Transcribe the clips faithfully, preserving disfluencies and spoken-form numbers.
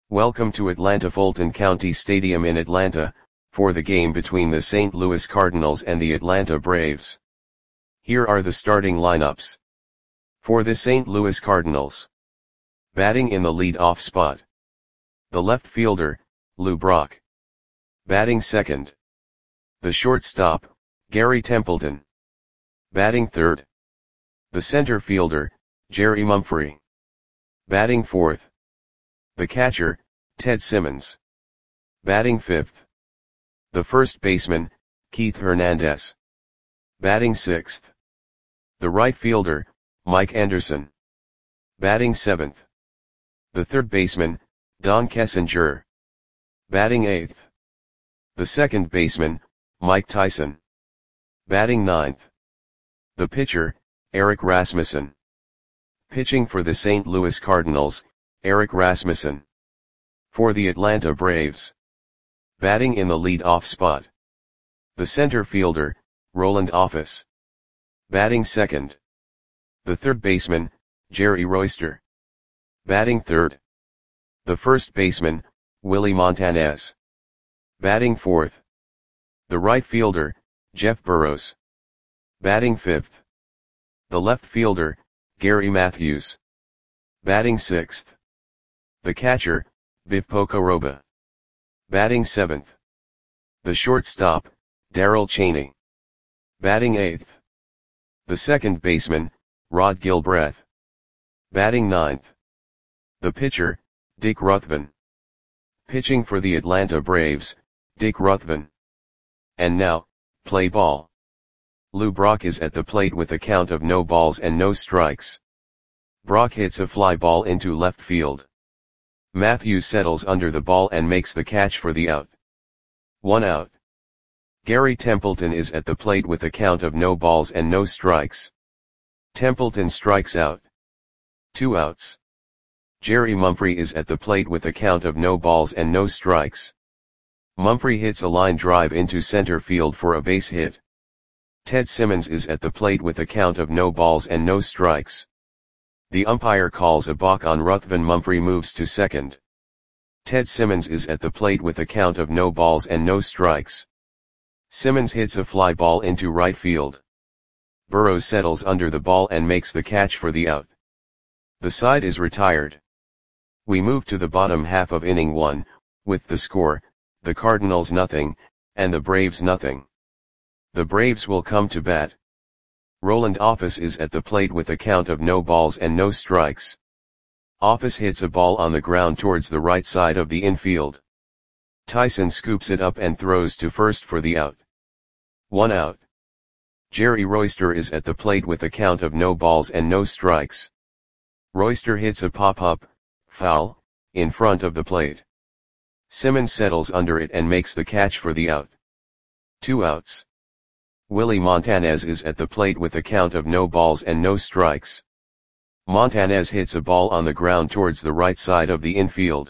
Welcome to Atlanta Fulton County Stadium in Atlanta, for the game between the Saint Louis Cardinals and the Atlanta Braves. Here are the starting lineups. For the Saint Louis Cardinals. Batting in the lead-off spot. The left fielder, Lou Brock. Batting second. The shortstop, Gary Templeton. Batting third. The center fielder, Jerry Mumphrey. Batting fourth. The catcher, Ted Simmons. Batting fifth. The first baseman, Keith Hernandez. Batting sixth. The right fielder, Mike Anderson. Batting seventh. The third baseman, Don Kessinger. Batting eighth. The second baseman, Mike Tyson. Batting ninth. The pitcher, Eric Rasmussen. Pitching for the Saint Louis Cardinals, Eric Rasmussen. For the Atlanta Braves. Batting in the lead-off spot. The center fielder, Roland Office. Batting second. The third baseman, Jerry Royster. Batting third. The first baseman, Willie Montanez. Batting fourth. The right fielder, Jeff Burrows. Batting fifth. The left fielder, Gary Matthews. Batting sixth. The catcher, Biff Pocoroba. Batting seventh. The shortstop, Darrell Chaney. Batting eighth. The second baseman, Rod Gilbreth. Batting ninth. The pitcher, Dick Ruthven. Pitching for the Atlanta Braves, Dick Ruthven. And now, play ball. Lou Brock is at the plate with a count of no balls and no strikes. Brock hits a fly ball into left field. Matthews settles under the ball and makes the catch for the out. One out. Gary Templeton is at the plate with a count of no balls and no strikes. Templeton strikes out. Two outs. Jerry Mumphrey is at the plate with a count of no balls and no strikes. Mumphrey hits a line drive into center field for a base hit. Ted Simmons is at the plate with a count of no balls and no strikes. The umpire calls a balk on Ruthven. Mumphrey moves to second. Ted Simmons is at the plate with a count of no balls and no strikes. Simmons hits a fly ball into right field. Burrows settles under the ball and makes the catch for the out. The side is retired. We move to the bottom half of inning one, with the score, the Cardinals nothing, and the Braves nothing. The Braves will come to bat. Roland Office is at the plate with a count of no balls and no strikes. Office hits a ball on the ground towards the right side of the infield. Tyson scoops it up and throws to first for the out. One out. Jerry Royster is at the plate with a count of no balls and no strikes. Royster hits a pop-up, foul, in front of the plate. Simmons settles under it and makes the catch for the out. Two outs. Willie Montanez is at the plate with a count of no balls and no strikes. Montanez hits a ball on the ground towards the right side of the infield.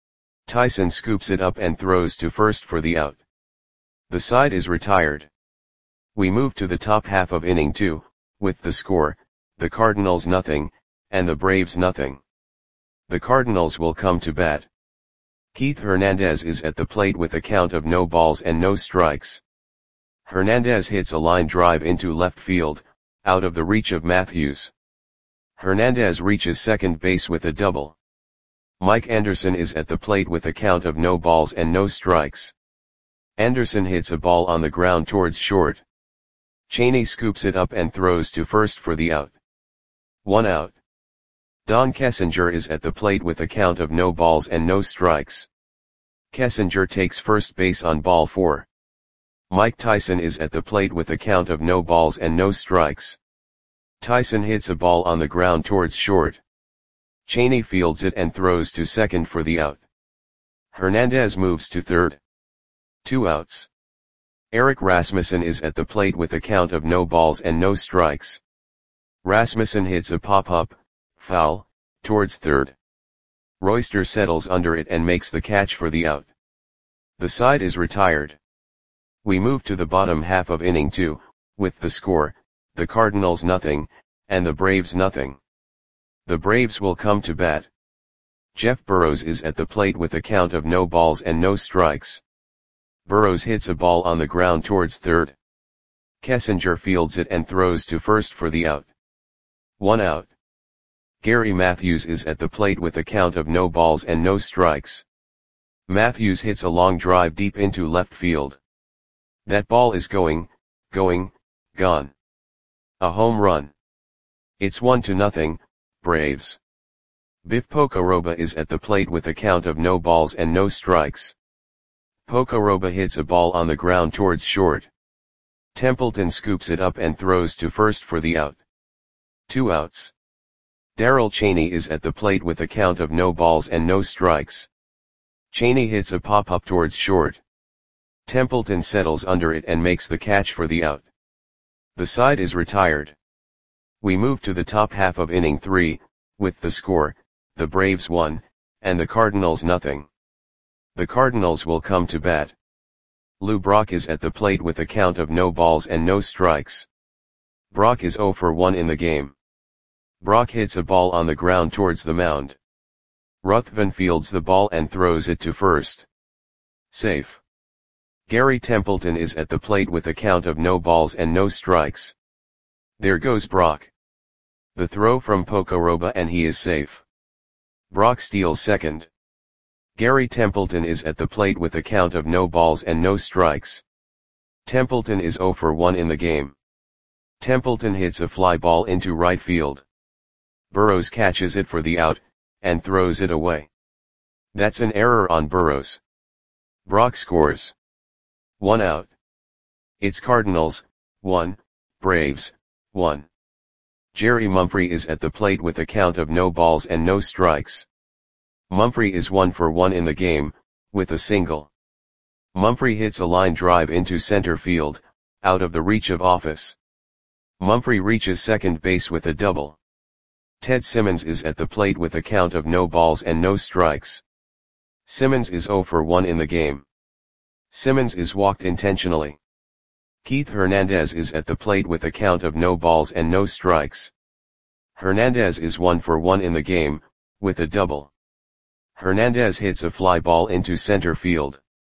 Tyson scoops it up and throws to first for the out. The side is retired. We move to the top half of inning two, with the score, the Cardinals nothing, and the Braves nothing. The Cardinals will come to bat. Keith Hernandez is at the plate with a count of no balls and no strikes. Hernandez hits a line drive into left field, out of the reach of Matthews. Hernandez reaches second base with a double. Mike Anderson is at the plate with a count of no balls and no strikes. Anderson hits a ball on the ground towards short. Chaney scoops it up and throws to first for the out. One out. Don Kessinger is at the plate with a count of no balls and no strikes. Kessinger takes first base on ball four. Mike Tyson is at the plate with a count of no balls and no strikes. Tyson hits a ball on the ground towards short. Chaney fields it and throws to second for the out. Hernandez moves to third. Two outs. Eric Rasmussen is at the plate with a count of no balls and no strikes. Rasmussen hits a pop-up, foul, towards third. Royster settles under it and makes the catch for the out. The side is retired. We move to the bottom half of inning two, with the score, the Cardinals nothing, and the Braves nothing. The Braves will come to bat. Jeff Burrows is at the plate with a count of no balls and no strikes. Burrows hits a ball on the ground towards third. Kessinger fields it and throws to first for the out. One out. Gary Matthews is at the plate with a count of no balls and no strikes. Matthews hits a long drive deep into left field. That ball is going, going, gone. A home run. It's one to nothing, Braves. Biff Pocoroba is at the plate with a count of no balls and no strikes. Pocoroba hits a ball on the ground towards short. Templeton scoops it up and throws to first for the out. Two outs. Darrell Chaney is at the plate with a count of no balls and no strikes. Chaney hits a pop-up towards short. Templeton settles under it and makes the catch for the out. The side is retired. We move to the top half of inning three, with the score, the Braves one, and the Cardinals nothing. The Cardinals will come to bat. Lou Brock is at the plate with a count of no balls and no strikes. Brock is oh for one in the game. Brock hits a ball on the ground towards the mound. Ruthven fields the ball and throws it to first. Safe. Gary Templeton is at the plate with a count of no balls and no strikes. There goes Brock. The throw from Pocoroba and he is safe. Brock steals second. Gary Templeton is at the plate with a count of no balls and no strikes. Templeton is oh for one in the game. Templeton hits a fly ball into right field. Burrows catches it for the out, and throws it away. That's an error on Burrows. Brock scores. One out. It's Cardinals, one, Braves, one. Jerry Mumphrey is at the plate with a count of no balls and no strikes. Mumphrey is one for one in the game, with a single. Mumphrey hits a line drive into center field, out of the reach of Office. Mumphrey reaches second base with a double. Ted Simmons is at the plate with a count of no balls and no strikes. Simmons is oh for one in the game. Simmons is walked intentionally. Keith Hernandez is at the plate with a count of no balls and no strikes. Hernandez is one for one in the game, with a double. Hernandez hits a fly ball into center field.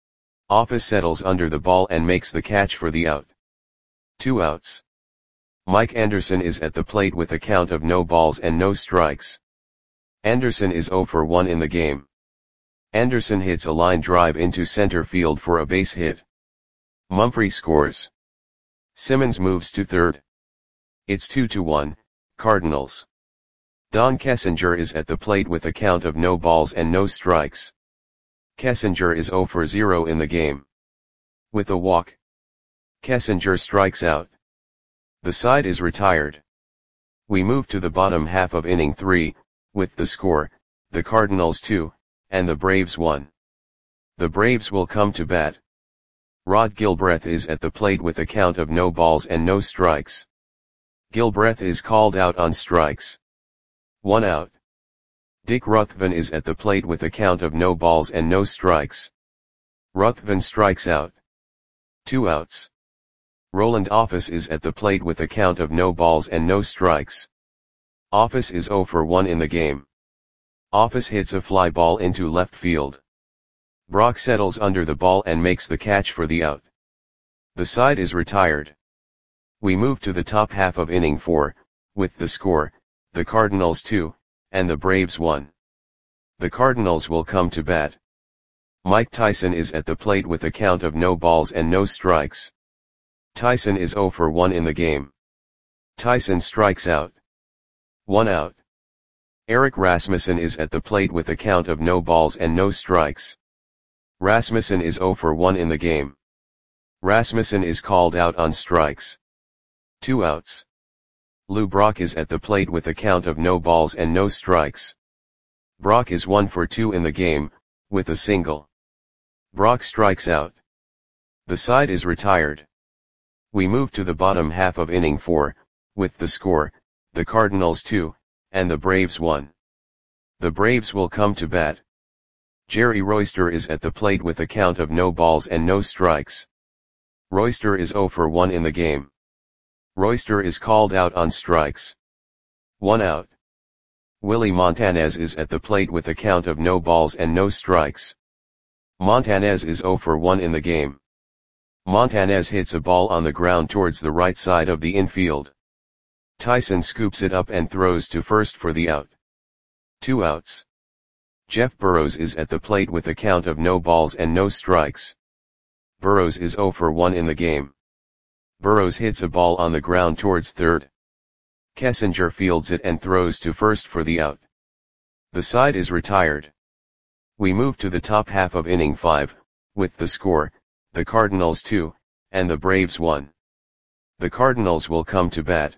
Office settles under the ball and makes the catch for the out. Two outs. Mike Anderson is at the plate with a count of no balls and no strikes. Anderson is oh for one in the game. Anderson hits a line drive into center field for a base hit. Mumphrey scores. Simmons moves to third. It's two to one, Cardinals. Don Kessinger is at the plate with a count of no balls and no strikes. Kessinger is oh for zero in the game. With a walk, Kessinger strikes out. The side is retired. We move to the bottom half of inning three, with the score, the Cardinals two, and the Braves one. The Braves will come to bat. Rod Gilbreth is at the plate with a count of no balls and no strikes. Gilbreth is called out on strikes. One out. Dick Ruthven is at the plate with a count of no balls and no strikes. Ruthven strikes out. Two outs. Roland Office is at the plate with a count of no balls and no strikes. Office is oh for one in the game. Office hits a fly ball into left field. Brock settles under the ball and makes the catch for the out. The side is retired. We move to the top half of inning four, with the score, the Cardinals two, and the Braves one. The Cardinals will come to bat. Mike Tyson is at the plate with a count of no balls and no strikes. Tyson is oh for one in the game. Tyson strikes out. One out. Eric Rasmussen is at the plate with a count of no balls and no strikes. Rasmussen is oh for one in the game. Rasmussen is called out on strikes. Two outs. Lou Brock is at the plate with a count of no balls and no strikes. Brock is one for two in the game, with a single. Brock strikes out. The side is retired. We move to the bottom half of inning four, with the score, the Cardinals two, and the Braves one. The Braves will come to bat. Jerry Royster is at the plate with a count of no balls and no strikes. Royster is oh for one in the game. Royster is called out on strikes. One out. Willie Montanez is at the plate with a count of no balls and no strikes. Montanez is zero for one in the game. Montanez hits a ball on the ground towards the right side of the infield. Tyson scoops it up and throws to first for the out. Two outs. Jeff Burrows is at the plate with a count of no balls and no strikes. Burrows is zero for one in the game. Burrows hits a ball on the ground towards third. Kessinger fields it and throws to first for the out. The side is retired. We move to the top half of inning five, with the score, the Cardinals two, and the Braves one. The Cardinals will come to bat.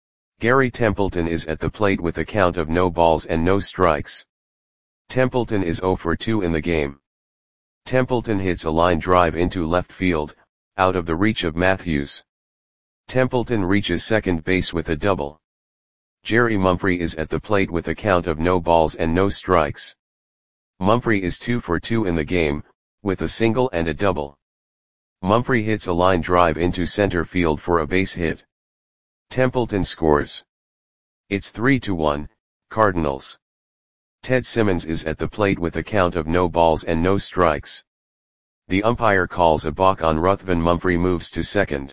Gary Templeton is at the plate with a count of no balls and no strikes. Templeton is zero for two in the game. Templeton hits a line drive into left field, out of the reach of Matthews. Templeton reaches second base with a double. Jerry Mumphrey is at the plate with a count of no balls and no strikes. Mumphrey is two for two in the game, with a single and a double. Mumphrey hits a line drive into center field for a base hit. Templeton scores. It's three to one, Cardinals. Ted Simmons is at the plate with a count of no balls and no strikes. The umpire calls a balk on Ruthven. Mumphrey moves to second.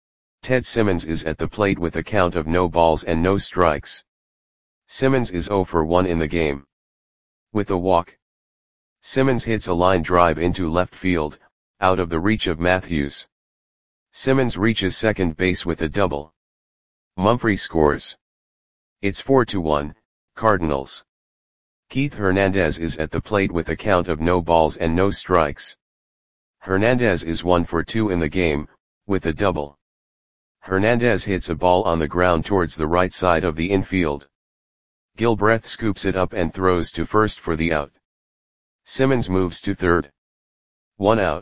Ted Simmons is at the plate with a count of no balls and no strikes. Simmons is zero for one in the game. With a walk. Simmons hits a line drive into left field, out of the reach of Matthews. Simmons reaches second base with a double. Mumphrey scores. It's four to one, Cardinals. Keith Hernandez is at the plate with a count of no balls and no strikes. Hernandez is one for two in the game, with a double. Hernandez hits a ball on the ground towards the right side of the infield. Gilbreth scoops it up and throws to first for the out. Simmons moves to third. One out.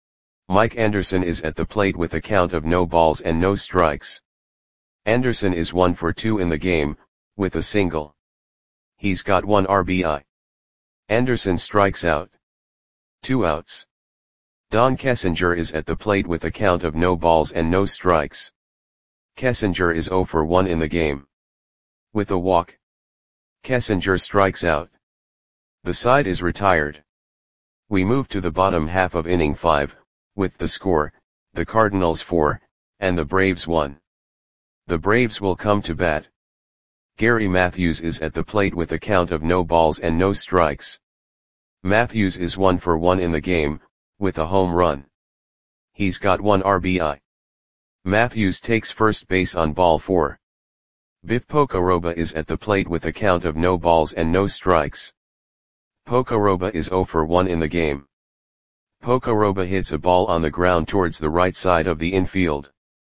Mike Anderson is at the plate with a count of no balls and no strikes. Anderson is one for two in the game, with a single. He's got one R B I. Anderson strikes out. Two outs. Don Kessinger is at the plate with a count of no balls and no strikes. Kessinger is zero for one in the game. With a walk. Kessinger strikes out. The side is retired. We move to the bottom half of inning five, with the score, the Cardinals four, and the Braves one. The Braves will come to bat. Gary Matthews is at the plate with a count of no balls and no strikes. Matthews is one for one in the game, with a home run. He's got one R B I. Matthews takes first base on ball four. Biff Pocoroba is at the plate with a count of no balls and no strikes. Pocoroba is zero for one in the game. Pocoroba hits a ball on the ground towards the right side of the infield.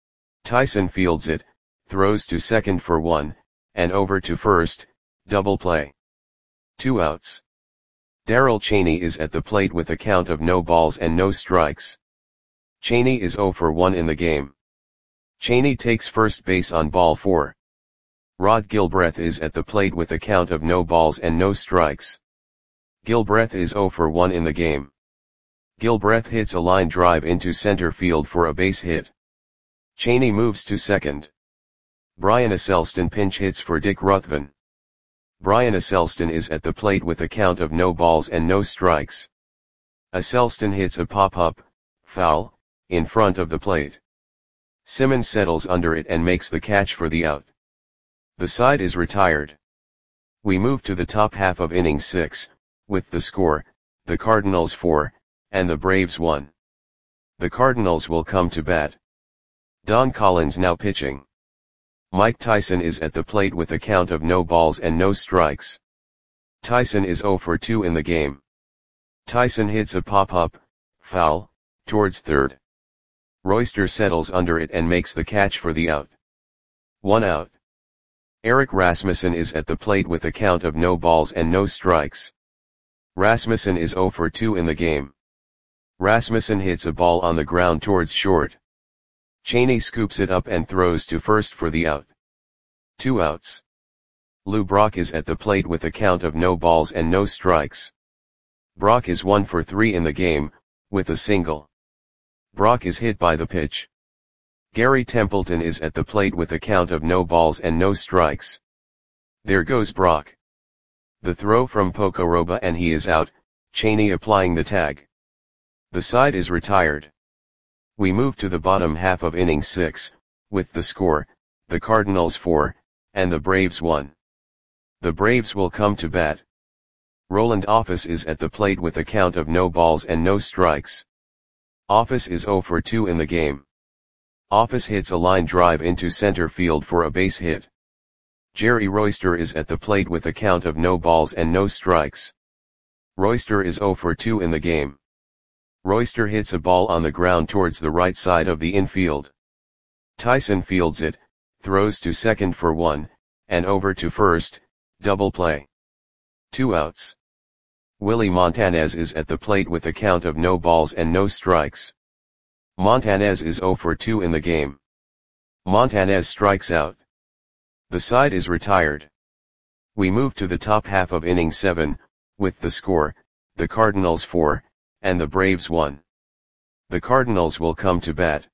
Tyson fields it, throws to second for one, and over to first, double play. Two outs. Darrell Chaney is at the plate with a count of no balls and no strikes. Chaney is zero for one in the game. Chaney takes first base on ball four. Rod Gilbreth is at the plate with a count of no balls and no strikes. Gilbreth is zero for one in the game. Gilbreth hits a line drive into center field for a base hit. Chaney moves to second. Brian Asselston pinch hits for Dick Ruthven. Brian Asselston is at the plate with a count of no balls and no strikes. Asselston hits a pop-up, foul, in front of the plate. Simmons settles under it and makes the catch for the out. The side is retired. We move to the top half of inning six, with the score, the Cardinals four, and the Braves one. The Cardinals will come to bat. Don Collins now pitching. Mike Tyson is at the plate with a count of no balls and no strikes. Tyson is zero for two in the game. Tyson hits a pop-up, foul, towards third. Royster settles under it and makes the catch for the out. One out. Eric Rasmussen is at the plate with a count of no balls and no strikes. Rasmussen is zero for two in the game. Rasmussen hits a ball on the ground towards short. Chaney scoops it up and throws to first for the out. Two outs. Lou Brock is at the plate with a count of no balls and no strikes. Brock is one for three in the game, with a single. Brock is hit by the pitch. Gary Templeton is at the plate with a count of no balls and no strikes. There goes Brock. The throw from Pokoroba and he is out, Cheney applying the tag. The side is retired. We move to the bottom half of inning six, with the score, the Cardinals four, and the Braves one. The Braves will come to bat. Roland Office is at the plate with a count of no balls and no strikes. Office is oh for two in the game. Office hits a line drive into center field for a base hit. Jerry Royster is at the plate with a count of no balls and no strikes. Royster is oh for two in the game. Royster hits a ball on the ground towards the right side of the infield. Tyson fields it, throws to second for one, and over to first, double play. Two outs. Willie Montanez is at the plate with a count of no balls and no strikes. Montanez is oh for two in the game. Montanez strikes out. The side is retired. We move to the top half of inning seven, with the score, the Cardinals four, and the Braves one. The Cardinals will come to bat.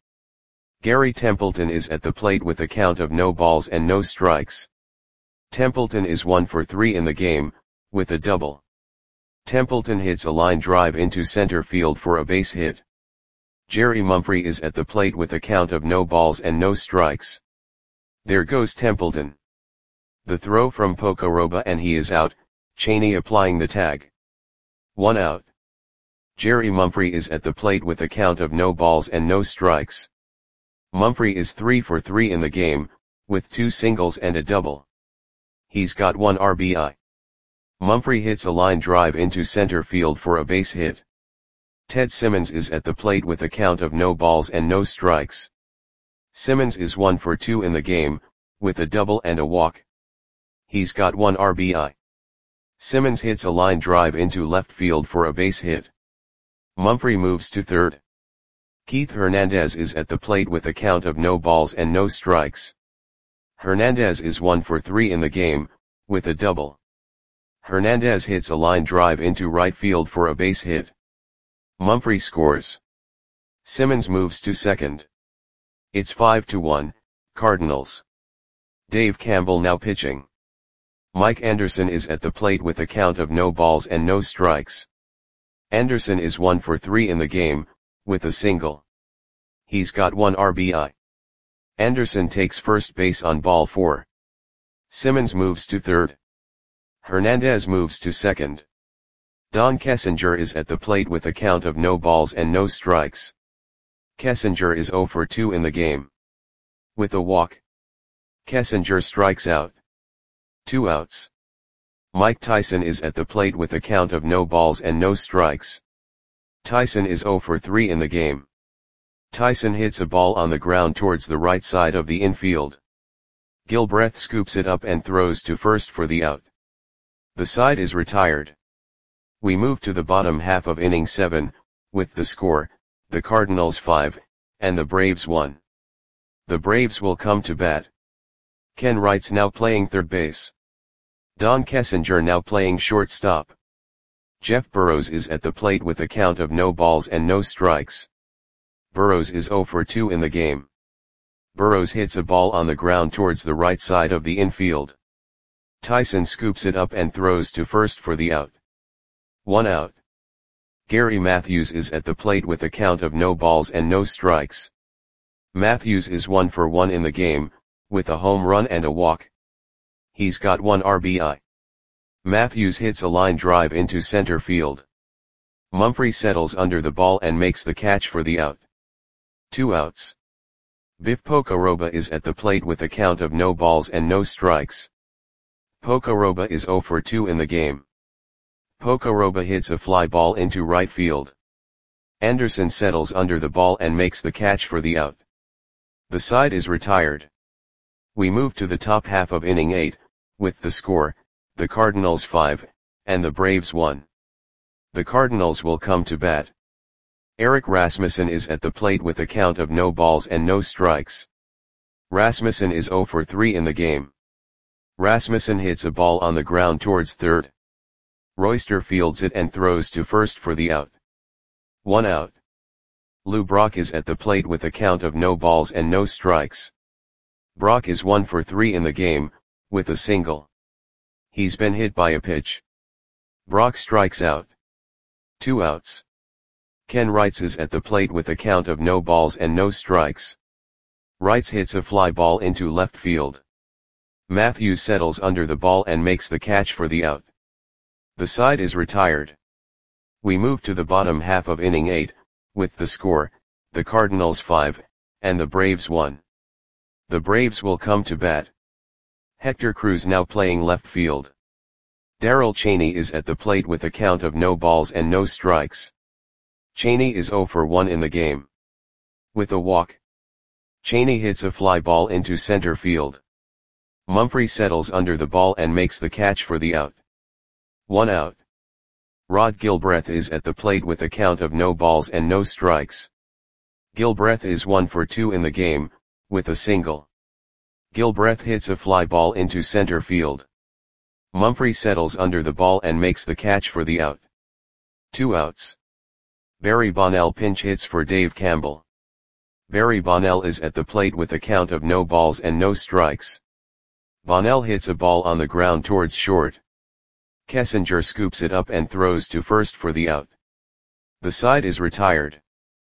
Gary Templeton is at the plate with a count of no balls and no strikes. Templeton is one for three in the game, with a double. Templeton hits a line drive into center field for a base hit. Jerry Mumphrey is at the plate with a count of no balls and no strikes. There goes Templeton. The throw from Pokoroba and he is out, Cheney applying the tag. One out. Jerry Mumphrey is at the plate with a count of no balls and no strikes. Mumphrey is three for three in the game, with two singles and a double. He's got one R B I. Mumphrey hits a line drive into center field for a base hit. Ted Simmons is at the plate with a count of no balls and no strikes. Simmons is one for two in the game, with a double and a walk. He's got one R B I. Simmons hits a line drive into left field for a base hit. Mumphrey moves to third. Keith Hernandez is at the plate with a count of no balls and no strikes. Hernandez is one for three in the game, with a double. Hernandez hits a line drive into right field for a base hit. Mumphrey scores. Simmons moves to second. It's five to one, Cardinals. Dave Campbell now pitching. Mike Anderson is at the plate with a count of no balls and no strikes. Anderson is one for three in the game, with a single. He's got one R B I. Anderson takes first base on ball four. Simmons moves to third. Hernandez moves to second. Don Kessinger is at the plate with a count of no balls and no strikes. Kessinger is oh for two in the game. With a walk. Kessinger strikes out. Two outs. Mike Tyson is at the plate with a count of no balls and no strikes. Tyson is oh for three in the game. Tyson hits a ball on the ground towards the right side of the infield. Gilbreth scoops it up and throws to first for the out. The side is retired. We move to the bottom half of inning seven, with the score, the Cardinals five, and the Braves one. The Braves will come to bat. Ken Wright's now playing third base. Don Kessinger now playing shortstop. Jeff Burrows is at the plate with a count of no balls and no strikes. Burrows is oh for two in the game. Burrows hits a ball on the ground towards the right side of the infield. Tyson scoops it up and throws to first for the out. One out. Gary Matthews is at the plate with a count of no balls and no strikes. Matthews is one for one in the game, with a home run and a walk. He's got one R B I. Matthews hits a line drive into center field. Mumphrey settles under the ball and makes the catch for the out. Two outs. Biff Pokoroba is at the plate with a count of no balls and no strikes. Pokoroba is oh for two in the game. Pokoroba hits a fly ball into right field. Anderson settles under the ball and makes the catch for the out. The side is retired. We move to the top half of inning eight, with the score, the Cardinals five, and the Braves one. The Cardinals will come to bat. Eric Rasmussen is at the plate with a count of no balls and no strikes. Rasmussen is oh for three in the game. Rasmussen hits a ball on the ground towards third. Royster fields it and throws to first for the out. One out. Lou Brock is at the plate with a count of no balls and no strikes. Brock is one for three in the game, with a single. He's been hit by a pitch. Brock strikes out. Two outs. Ken Wrights is at the plate with a count of no balls and no strikes. Wrights hits a fly ball into left field. Matthews settles under the ball and makes the catch for the out. The side is retired. We move to the bottom half of inning eight, with the score, the Cardinals five, and the Braves one. The Braves will come to bat. Hector Cruz now playing left field. Darrell Cheney is at the plate with a count of no balls and no strikes. Cheney is oh for one in the game. With a walk, Cheney hits a fly ball into center field. Mumphrey settles under the ball and makes the catch for the out. One out. Rod Gilbreth is at the plate with a count of no balls and no strikes. Gilbreth is one for two in the game, with a single. Gilbreth hits a fly ball into center field. Mumphrey settles under the ball and makes the catch for the out. Two outs. Barry Bonnell pinch hits for Dave Campbell. Barry Bonnell is at the plate with a count of no balls and no strikes. Bonnell hits a ball on the ground towards short. Kessinger scoops it up and throws to first for the out. The side is retired.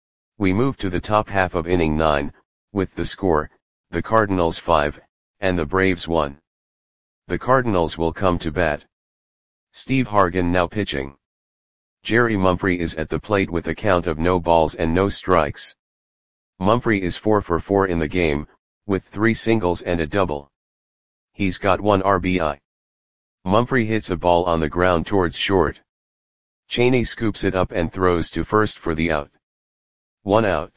We move to the top half of inning nine, with the score, the Cardinals five, and the Braves one. The Cardinals will come to bat. Steve Hargan now pitching. Jerry Mumphrey is at the plate with a count of no balls and no strikes. Mumphrey is four for four in the game, with three singles and a double. He's got one R B I. Mumphrey hits a ball on the ground towards short. Cheney scoops it up and throws to first for the out. One out.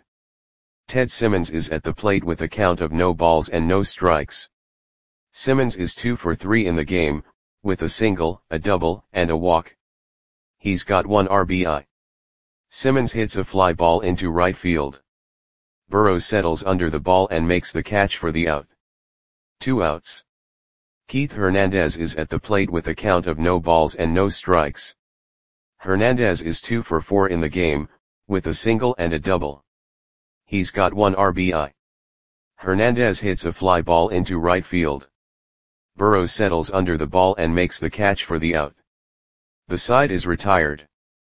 Ted Simmons is at the plate with a count of no balls and no strikes. Simmons is two for three in the game, with a single, a double, and a walk. He's got one R B I. Simmons hits a fly ball into right field. Burrows settles under the ball and makes the catch for the out. Two outs. Keith Hernandez is at the plate with a count of no balls and no strikes. Hernandez is two for four in the game, with a single and a double. He's got one R B I. Hernandez hits a fly ball into right field. Burrows settles under the ball and makes the catch for the out. The side is retired.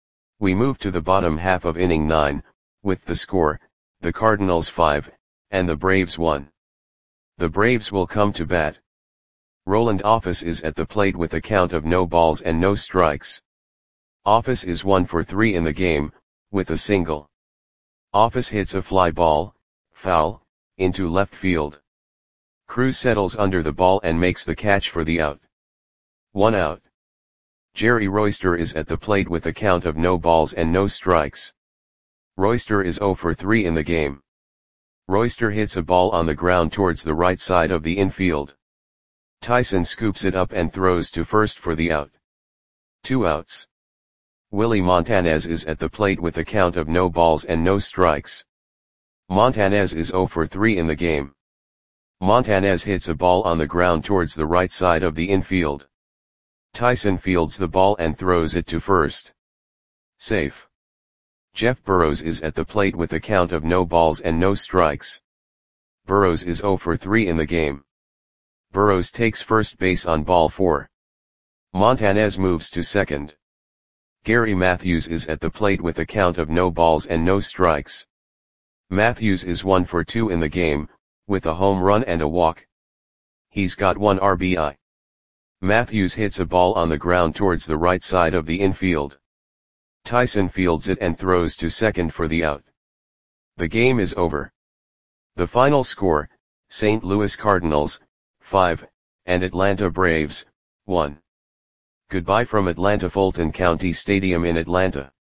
We move to the bottom half of inning nine, with the score, the Cardinals five, and the Braves one. The Braves will come to bat. Roland Office is at the plate with a count of no balls and no strikes. Office is one for three in the game, with a single. Office hits a fly ball, foul, into left field. Cruz settles under the ball and makes the catch for the out. One out. Jerry Royster is at the plate with a count of no balls and no strikes. Royster is oh for three in the game. Royster hits a ball on the ground towards the right side of the infield. Tyson scoops it up and throws to first for the out. Two outs. Willie Montanez is at the plate with a count of no balls and no strikes. Montanez is oh for three in the game. Montanez hits a ball on the ground towards the right side of the infield. Tyson fields the ball and throws it to first. Safe. Jeff Burrows is at the plate with a count of no balls and no strikes. Burrows is oh for three in the game. Burrows takes first base on ball four. Montanez moves to second. Gary Matthews is at the plate with a count of no balls and no strikes. Matthews is one for two in the game, with a home run and a walk. He's got one R B I. Matthews hits a ball on the ground towards the right side of the infield. Tyson fields it and throws to second for the out. The game is over. The final score, Saint Louis Cardinals, five, and Atlanta Braves, one. Goodbye from Atlanta Fulton County Stadium in Atlanta.